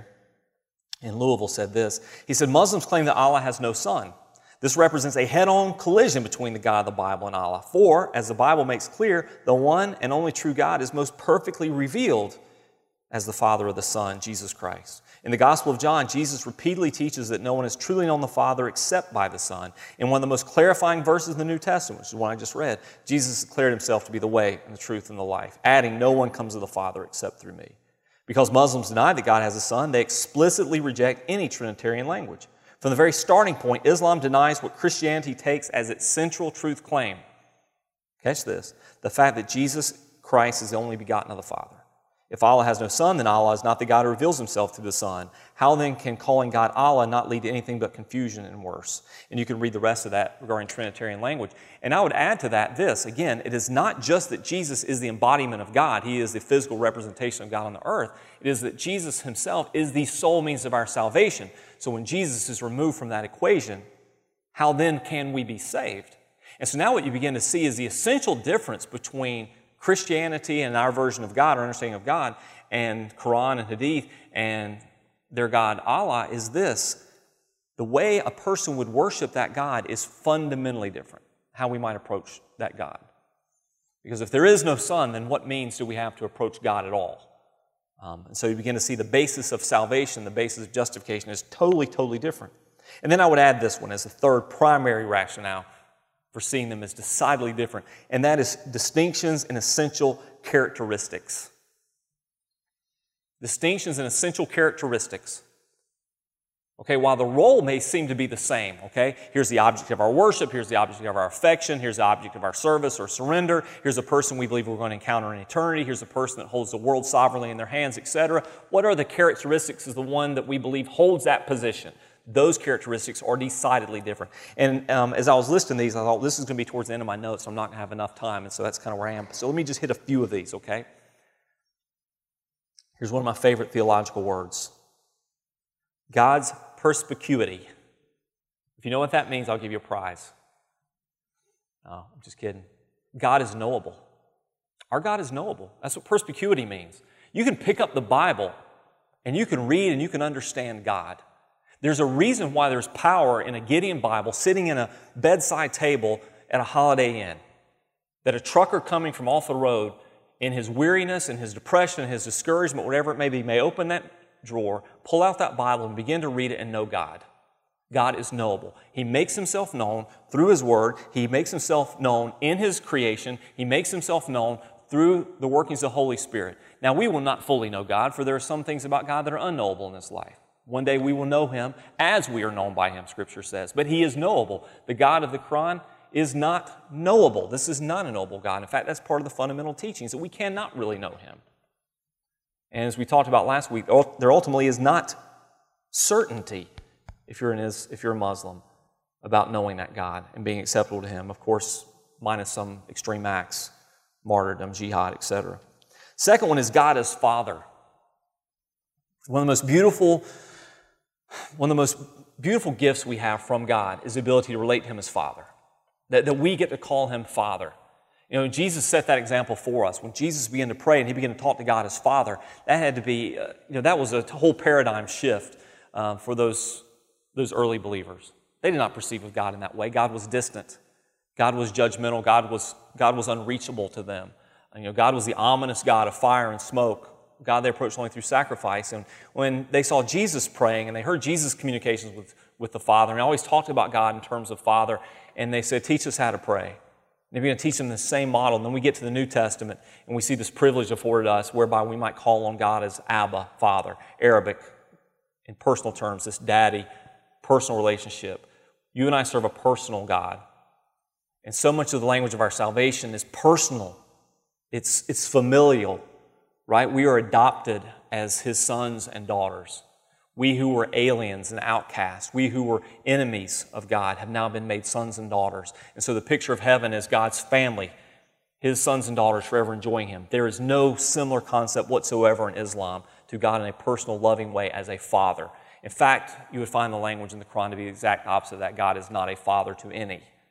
in Louisville, said this. He said, Muslims claim that Allah has no son. This represents a head-on collision between the God of the Bible and Allah. For, as the Bible makes clear, the one and only true God is most perfectly revealed as the Father of the Son, Jesus Christ. In the Gospel of John, Jesus repeatedly teaches that no one has truly known the Father except by the Son. In one of the most clarifying verses in the New Testament, which is one I just read, Jesus declared himself to be the way and the truth and the life, adding, no one comes to the Father except through me. Because Muslims deny that God has a son, they explicitly reject any Trinitarian language. From the very starting point, Islam denies what Christianity takes as its central truth claim. Catch this, the fact that Jesus Christ is the only begotten of the Father. If Allah has no son, then Allah is not the God who reveals himself to the Son. How then can calling God Allah not lead to anything but confusion and worse? And you can read the rest of that regarding Trinitarian language. And I would add to that this, again, it is not just that Jesus is the embodiment of God. He is the physical representation of God on the earth. It is that Jesus himself is the sole means of our salvation. So when Jesus is removed from that equation, how then can we be saved? And so now what you begin to see is the essential difference between Christianity and our version of God, our understanding of God, and Quran and Hadith and their God Allah is this. The way a person would worship that God is fundamentally different, how we might approach that God. Because if there is no Son, then what means do we have to approach God at all? And so you begin to see the basis of salvation, the basis of justification is totally different. And then I would add this one as the third primary rationale for seeing them as decidedly different, and that is distinctions in essential characteristics. Distinctions in essential characteristics. Okay, while the role may seem to be the same, okay? Here's the object of our worship, here's the object of our affection, here's the object of our service or surrender, here's a person we believe we're going to encounter in eternity, here's a person that holds the world sovereignly in their hands, etc. What are the characteristics of the one that we believe holds that position? Those characteristics are decidedly different. And as I was listing these, I thought this is going to be towards the end of my notes, so I'm not going to have enough time, and so that's kind of where I am. So let me just hit a few of these, okay? Here's one of my favorite theological words. God's perspicuity. If you know what that means, I'll give you a prize. No, I'm just kidding. God is knowable. Our God is knowable. That's what perspicuity means. You can pick up the Bible, and you can read and you can understand God. There's a reason why there's power in a Gideon Bible sitting in a bedside table at a Holiday Inn. That a trucker coming from off the road in his weariness and his depression and his discouragement, whatever it may be, may open that drawer, pull out that Bible and begin to read it and know God. God is knowable. He makes himself known through his word. He makes himself known in his creation. He makes himself known through the workings of the Holy Spirit. Now, we will not fully know God, for there are some things about God that are unknowable in this life. One day we will know him as we are known by him, Scripture says. But he is knowable. The God of the Quran is not knowable. This is not a knowable God. In fact, that's part of the fundamental teachings, that we cannot really know him. And as we talked about last week, there ultimately is not certainty, if you're a Muslim, about knowing that God and being acceptable to him. Of course, minus some extreme acts, martyrdom, jihad, etc. Second one is God as Father. One of the most beautiful gifts we have from God is the ability to relate to him as Father. That we get to call him Father. You know, Jesus set that example for us. When Jesus began to pray and he began to talk to God as Father, that had to be, that was a whole paradigm shift for those early believers. They did not perceive of God in that way. God was distant. God was judgmental. God was unreachable to them. And, God was the ominous God of fire and smoke. God they approached only through sacrifice. And when they saw Jesus praying and they heard Jesus' communications with the Father, and they always talked about God in terms of Father, and they said, teach us how to pray. And they're going to teach them the same model. And then we get to the New Testament, and we see this privilege afforded us whereby we might call on God as Abba, Father, Arabic, in personal terms, this daddy, personal relationship. You and I serve a personal God. And so much of the language of our salvation is personal. It's familial, right? We are adopted as his sons and daughters. We who were aliens and outcasts, we who were enemies of God have now been made sons and daughters. And so the picture of heaven is God's family, his sons and daughters forever enjoying him. There is no similar concept whatsoever in Islam to God in a personal, loving way as a father. In fact, you would find the language in the Quran to be the exact opposite of that. God is not a father to any.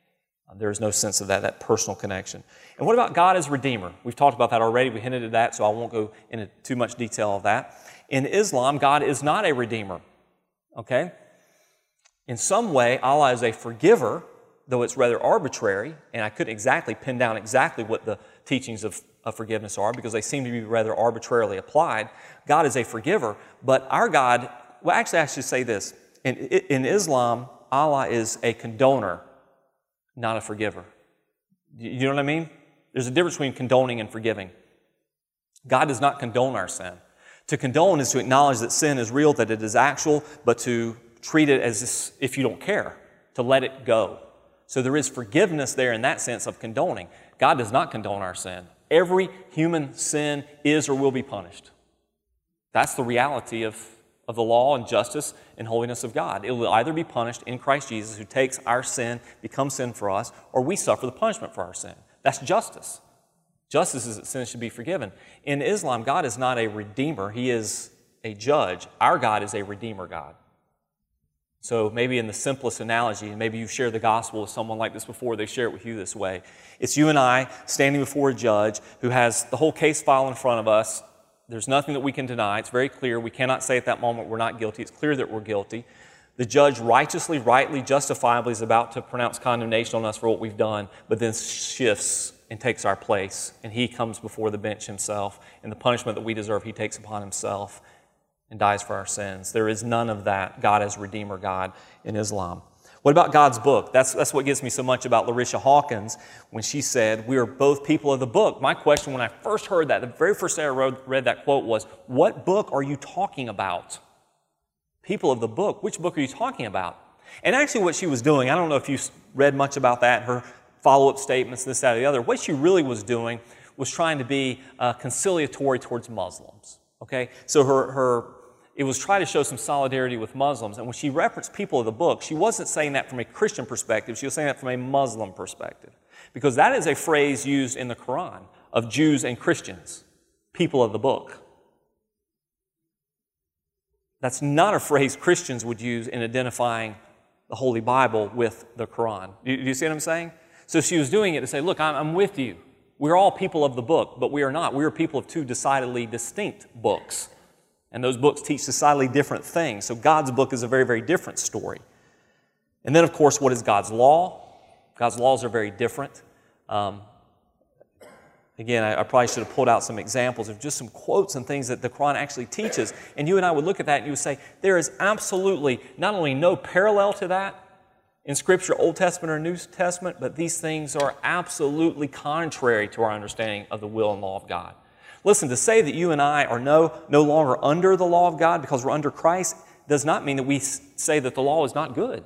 There is no sense of that personal connection. And what about God as Redeemer? We've talked about that already. We hinted at that, so I won't go into too much detail of that. In Islam, God is not a Redeemer, okay? In some way, Allah is a forgiver, though it's rather arbitrary, and I couldn't exactly pin down exactly what the teachings of forgiveness are because they seem to be rather arbitrarily applied. God is a forgiver, but our God, well, actually, I should say this. In Islam, Allah is a condoner, not a forgiver. You know what I mean? There's a difference between condoning and forgiving. God does not condone our sin. To condone is to acknowledge that sin is real, that it is actual, but to treat it as if you don't care, to let it go. So there is forgiveness there in that sense of condoning. God does not condone our sin. Every human sin is or will be punished. That's the reality of the law and justice and holiness of God. It will either be punished in Christ Jesus, who takes our sin, becomes sin for us, or we suffer the punishment for our sin. That's justice. Justice is that sin should be forgiven. In Islam, God is not a redeemer. He is a judge. Our God is a redeemer God. So maybe in the simplest analogy, and maybe you've shared the gospel with someone like this before, they share it with you this way. It's you and I standing before a judge who has the whole case file in front of us. There's nothing that we can deny. It's very clear. We cannot say at that moment we're not guilty. It's clear that we're guilty. The judge righteously, rightly, justifiably is about to pronounce condemnation on us for what we've done, but then shifts and takes our place. And he comes before the bench himself, and the punishment that we deserve he takes upon himself and dies for our sins. There is none of that God as Redeemer God in Islam. What about God's book? That's what gets me so much about Larisha Hawkins when she said, we are both people of the book. My question when I first heard that, the very first day I read that quote was, what book are you talking about? People of the book. Which book are you talking about? And actually what she was doing, I don't know if you read much about that, her follow-up statements, this, that, or the other. What she really was doing was trying to be conciliatory towards Muslims. Okay? So it was trying to show some solidarity with Muslims. And when she referenced people of the book, she wasn't saying that from a Christian perspective. She was saying that from a Muslim perspective. Because that is a phrase used in the Quran of Jews and Christians, people of the book. That's not a phrase Christians would use in identifying the Holy Bible with the Quran. Do you see what I'm saying? So she was doing it to say, look, I'm with you. We're all people of the book, but we are not. We are people of two decidedly distinct books. And those books teach decidedly different things. So God's book is a very, very different story. And then, of course, what is God's law? God's laws are very different. Again, I probably should have pulled out some examples of just some quotes and things that the Quran actually teaches. And you and I would look at that and you would say, there is absolutely not only no parallel to that in Scripture, Old Testament or New Testament, but these things are absolutely contrary to our understanding of the will and law of God. Listen, to say that you and I are no longer under the law of God because we're under Christ does not mean that we say that the law is not good.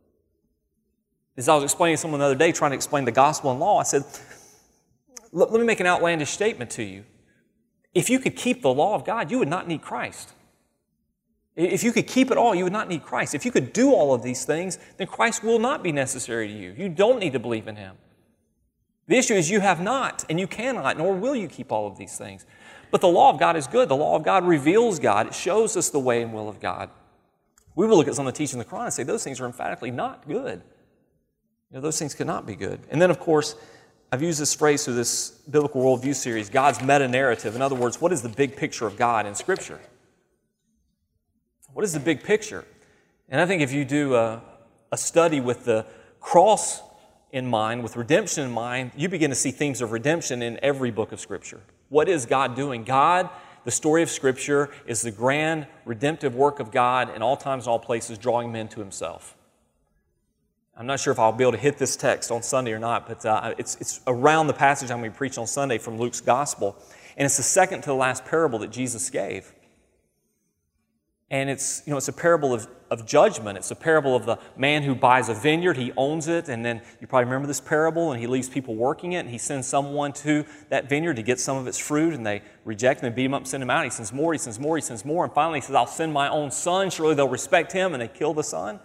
As I was explaining to someone the other day, trying to explain the gospel and law, I said, let me make an outlandish statement to you. If you could keep the law of God, you would not need Christ. If you could keep it all, you would not need Christ. If you could do all of these things, then Christ will not be necessary to you. You don't need to believe in Him. The issue is you have not, and you cannot, nor will you keep all of these things. But the law of God is good. The law of God reveals God. It shows us the way and will of God. We will look at some of the teachings of the Quran and say those things are emphatically not good. Those things cannot be good. And then, of course, I've used this phrase through this Biblical Worldview series, God's meta-narrative. In other words, what is the big picture of God in Scripture? What is the big picture? And I think if you do a study with the cross in mind, with redemption in mind, you begin to see themes of redemption in every book of Scripture. What is God doing? God, the story of Scripture, is the grand redemptive work of God in all times and all places, drawing men to Himself. I'm not sure if I'll be able to hit this text on Sunday or not, but it's around the passage I'm going to be preaching on Sunday from Luke's Gospel. And it's the second to the last parable that Jesus gave. And it's a parable of judgment. It's a parable of the man who buys a vineyard. He owns it, and then you probably remember this parable, and he leaves people working it, and he sends someone to that vineyard to get some of its fruit, and they reject him and beat him up and send him out. He sends more, he sends more, he sends more, and finally he says, I'll send my own son. Surely they'll respect him, and they kill the son.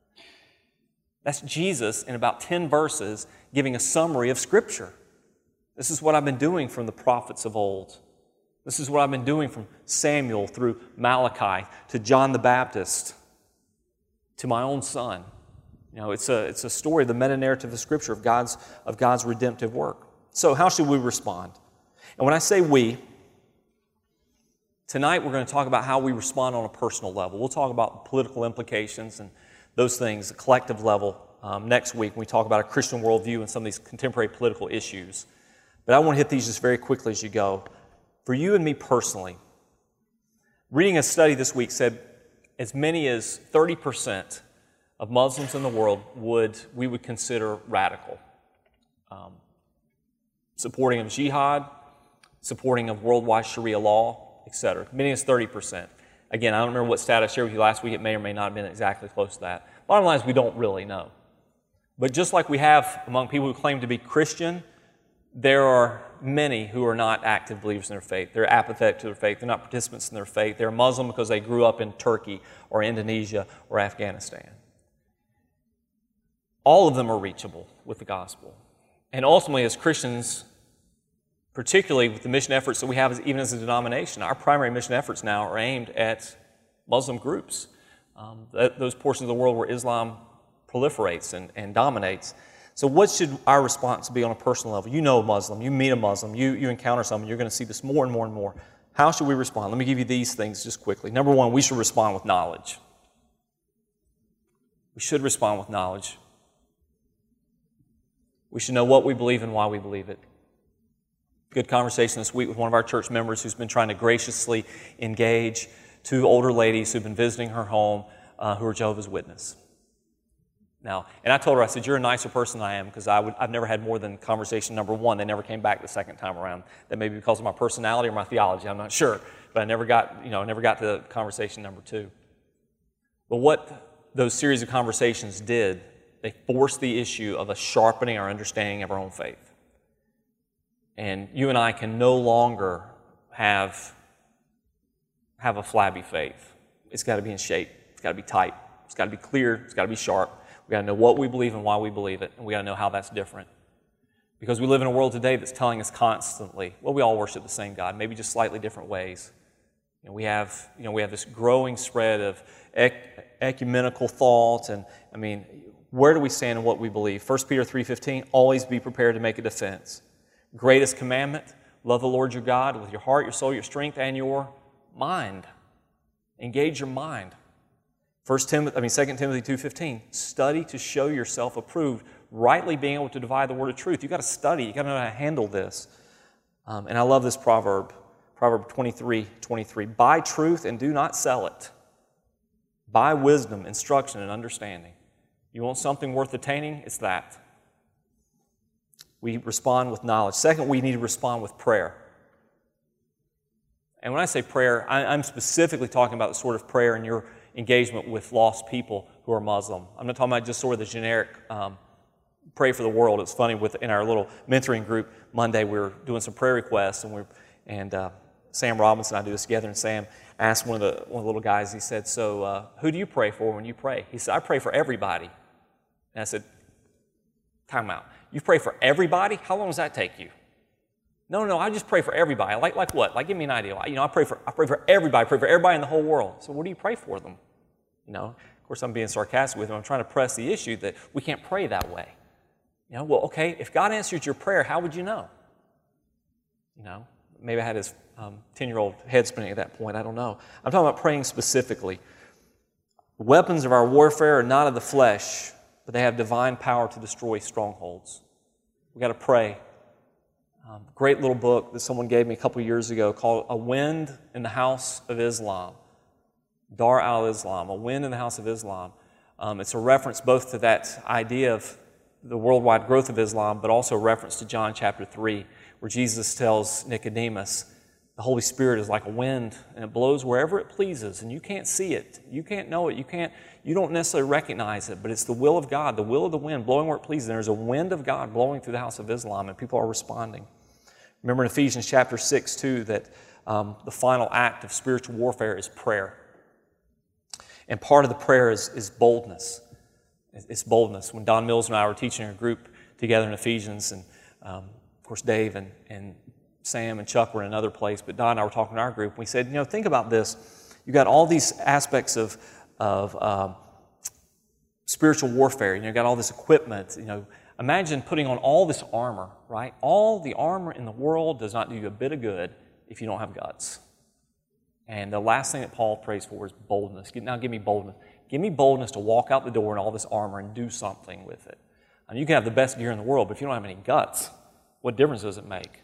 That's Jesus in about 10 verses giving a summary of Scripture. This is what I've been doing from the prophets of old. This is what I've been doing from Samuel through Malachi to John the Baptist to my own son. It's a story, the meta-narrative of Scripture of God's redemptive work. So how should we respond? And when I say we, tonight we're going to talk about how we respond on a personal level. We'll talk about political implications and those things, the collective level, next week when we talk about a Christian worldview and some of these contemporary political issues. But I want to hit these just very quickly as you go. For you and me personally, reading a study this week said as many as 30% of Muslims in the world we would consider radical. Supporting of jihad, supporting of worldwide Sharia law, etc. Many as 30%. Again, I don't remember what stat I shared with you last week. It may or may not have been exactly close to that. Bottom line is we don't really know. But just like we have among people who claim to be Christian, there are many who are not active believers in their faith. They're apathetic to their faith. They're not participants in their faith. They're Muslim because they grew up in Turkey or Indonesia or Afghanistan. All of them are reachable with the gospel. And ultimately, as Christians, particularly with the mission efforts that we have even as a denomination, our primary mission efforts now are aimed at Muslim groups, those portions of the world where Islam proliferates and dominates. So what should our response be on a personal level? You know a Muslim, you meet a Muslim, you encounter someone, you're going to see this more and more and more. How should we respond? Let me give you these things just quickly. Number one, we should respond with knowledge. We should respond with knowledge. We should know what we believe and why we believe it. Good conversation this week with one of our church members who's been trying to graciously engage two older ladies who've been visiting her home who are Jehovah's Witnesses. Now, and I told her, I said, you're a nicer person than I am because I've never had more than conversation number one. They never came back the second time around. That may be because of my personality or my theology. I'm not sure. But I never got to conversation number two. But what those series of conversations did, they forced the issue of us sharpening our understanding of our own faith. And you and I can no longer have a flabby faith. It's got to be in shape. It's got to be tight. It's got to be clear. It's got to be sharp. We've got to know what we believe and why we believe it, and we've got to know how that's different. Because we live in a world today that's telling us constantly, well, we all worship the same God, maybe just slightly different ways. We have this growing spread of ecumenical thought, and where do we stand in what we believe? 1 Peter 3:15, always be prepared to make a defense. Greatest commandment, love the Lord your God with your heart, your soul, your strength, and your mind. Engage your mind. 2 Timothy 2:15, study to show yourself approved, rightly being able to divide the word of truth. You've got to study. You've got to know how to handle this. And I love this proverb, Proverb 23:23. Buy truth and do not sell it. Buy wisdom, instruction, and understanding. You want something worth attaining? It's that. We respond with knowledge. Second, we need to respond with prayer. And when I say prayer, I'm specifically talking about the sort of prayer in your engagement with lost people who are Muslim. I'm not talking about just sort of the generic pray for the world. It's funny, in our little mentoring group Monday, we were doing some prayer requests, and Sam Robinson and I do this together, and Sam asked one of the little guys, he said, so who do you pray for when you pray? He said, I pray for everybody. And I said, time out. You pray for everybody? How long does that take you? No, I just pray for everybody. Like what? Like, give me an idea. I pray for everybody. I pray for everybody in the whole world. So what do you pray for them? Of course, I'm being sarcastic with him. I'm trying to press the issue that we can't pray that way. Well, okay, if God answered your prayer, how would you know? Maybe I had his 10-year-old head spinning at that point. I don't know. I'm talking about praying specifically. The weapons of our warfare are not of the flesh, but they have divine power to destroy strongholds. We've got to pray. Great little book that someone gave me a couple years ago called A Wind in the House of Islam. Dar al-Islam, A Wind in the House of Islam. It's a reference both to that idea of the worldwide growth of Islam, but also a reference to John chapter 3, where Jesus tells Nicodemus, the Holy Spirit is like a wind, and it blows wherever it pleases, and you can't see it, you can't know it, you don't necessarily recognize it, but it's the will of God, the will of the wind, blowing where it pleases. And there's a wind of God blowing through the house of Islam, and people are responding. Remember in Ephesians chapter 6, too, that the final act of spiritual warfare is prayer. And part of the prayer is boldness. It's boldness. When Don Mills and I were teaching a group together in Ephesians, and of course Dave and Sam and Chuck were in another place, but Don and I were talking to our group, and we said, think about this. You've got all these aspects of spiritual warfare. You got all this equipment. Imagine putting on all this armor, right? All the armor in the world does not do you a bit of good if you don't have guts. And the last thing that Paul prays for is boldness. Now give me boldness. Give me boldness to walk out the door in all this armor and do something with it. You can have the best gear in the world, but if you don't have any guts, what difference does it make?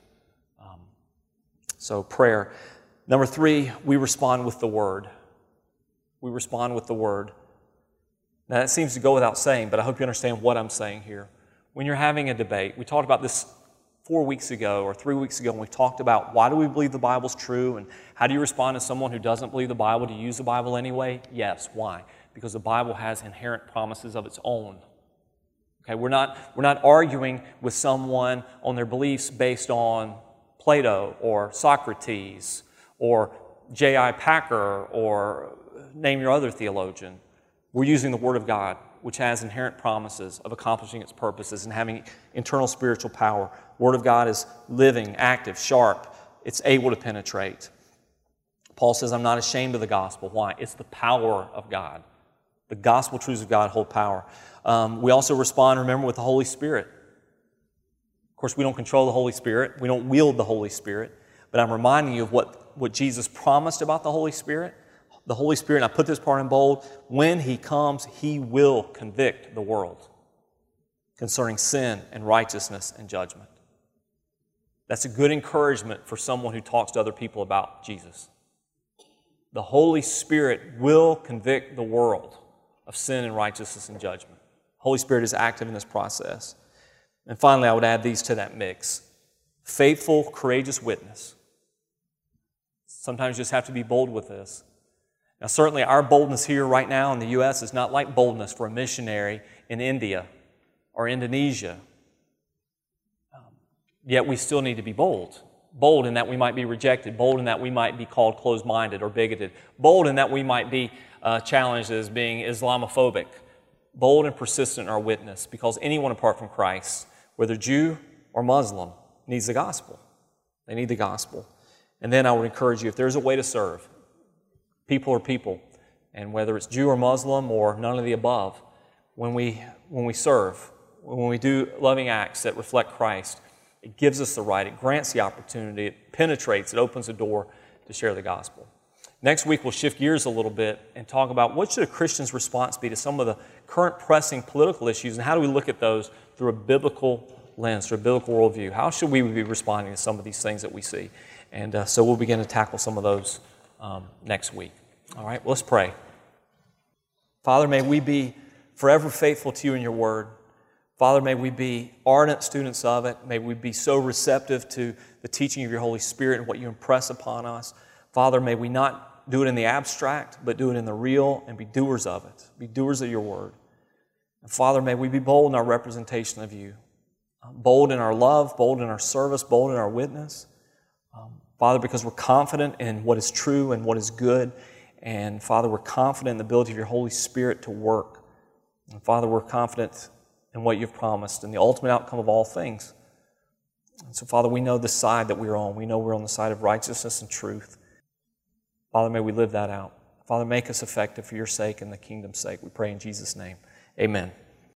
So prayer. Number 3, we respond with the Word. We respond with the Word. Now that seems to go without saying, but I hope you understand what I'm saying here. When you're having a debate, we talked about this 4 weeks ago or 3 weeks ago, and we talked about why do we believe the Bible's true, and how do you respond to someone who doesn't believe the Bible? Do you use the Bible anyway? Yes. Why? Because the Bible has inherent promises of its own. Okay, we're not arguing with someone on their beliefs based on Plato or Socrates or J.I. Packer or name your other theologian. We're using the Word of God, which has inherent promises of accomplishing its purposes and having internal spiritual power. The Word of God is living, active, sharp. It's able to penetrate. Paul says, I'm not ashamed of the gospel. Why? It's the power of God. The gospel truths of God hold power. We also respond, remember, with the Holy Spirit. Of course, we don't control the Holy Spirit. We don't wield the Holy Spirit. But I'm reminding you of what Jesus promised about the Holy Spirit. The Holy Spirit, and I put this part in bold, when He comes, He will convict the world concerning sin and righteousness and judgment. That's a good encouragement for someone who talks to other people about Jesus. The Holy Spirit will convict the world of sin and righteousness and judgment. The Holy Spirit is active in this process. And finally, I would add these to that mix. Faithful, courageous witness. Sometimes you just have to be bold with this. Now, certainly our boldness here right now in the U.S. is not like boldness for a missionary in India or Indonesia. Yet we still need to be bold. Bold in that we might be rejected. Bold in that we might be called closed-minded or bigoted. Bold in that we might be challenged as being Islamophobic. Bold and persistent in our witness, because anyone apart from Christ, whether Jew or Muslim, needs the gospel. They need the gospel. And then I would encourage you, if there's a way to serve, people are people, and whether it's Jew or Muslim or none of the above, when we serve, when we do loving acts that reflect Christ, it gives us the right, it grants the opportunity, it penetrates, it opens the door to share the gospel. Next week, we'll shift gears a little bit and talk about what should a Christian's response be to some of the current pressing political issues, and how do we look at those through a biblical lens, through a biblical worldview. How should we be responding to some of these things that we see? And so we'll begin to tackle some of those next week. All right, well, let's pray. Father, may we be forever faithful to you and your word. Father, may we be ardent students of it. May we be so receptive to the teaching of your Holy Spirit and what you impress upon us. Father, may we not do it in the abstract, but do it in the real and be doers of it. Be doers of your word. And Father, may we be bold in our representation of you. Bold in our love, bold in our service, bold in our witness. Father, because we're confident in what is true and what is good. And Father, we're confident in the ability of your Holy Spirit to work. And Father, we're confident in what you've promised and the ultimate outcome of all things. And so, Father, we know the side that we're on. We know we're on the side of righteousness and truth. Father, may we live that out. Father, make us effective for your sake and the kingdom's sake. We pray in Jesus' name. Amen.